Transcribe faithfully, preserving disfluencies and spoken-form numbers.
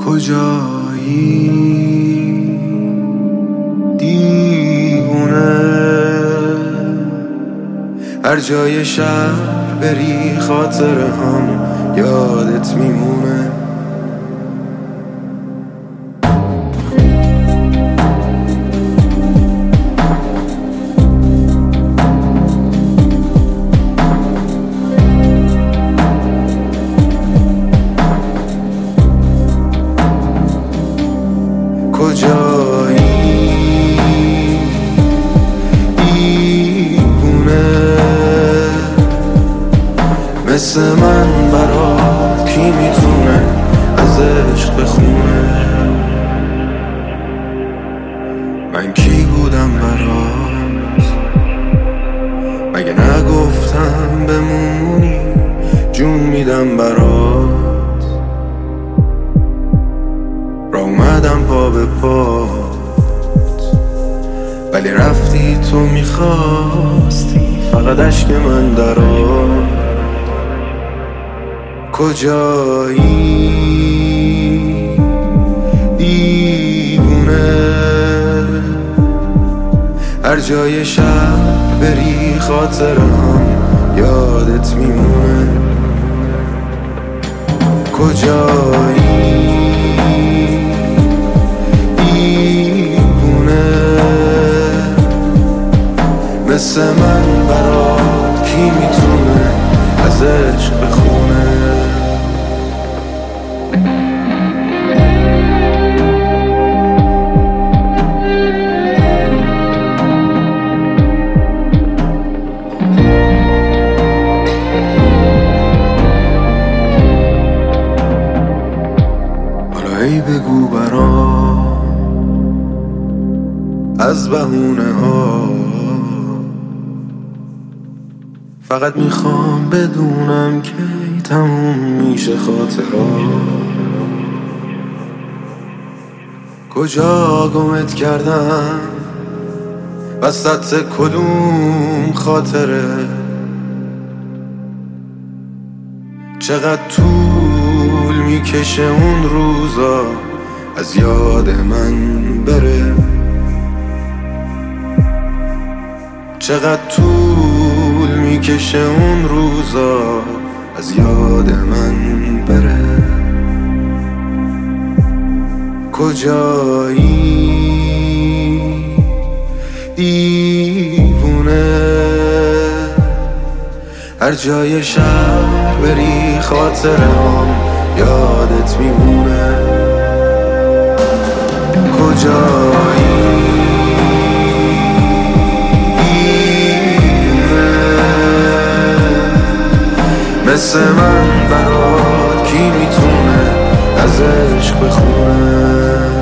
کجایی دیوونه؟ هر جای شهر بری خاطر هم یادت میمونه. کجایی دیوونه؟ مثل من برات کی میتونه از عشق بخونه؟ من کی بودم برات؟ مگه نگفتم بمونی؟ جون میدم برات. را اومدم پا به پات ولی رفتی تو میخواستی فقط عشق من درات. کجایی دیوونه؟ هر جای شهر بری خاطر هم یادت میمونه. کجایی مثل من برات کی میتونه از عشق بخونه؟ حالا ای بگو برام از بهونه ها، فقط میخوام بدونم که تموم میشه خاطرات. کجا گمت کردم وسط کدوم خاطره؟ چقدر طول میکشه اون روزا از یاد من بره؟ چقدر طول میکشه اون روزا از یاد من بره؟ کجایی دیوونه؟ هر جای شهر بری خاطرم یادت میمونه. کجایی مثل من برات کی میتونه از عشق بخونه؟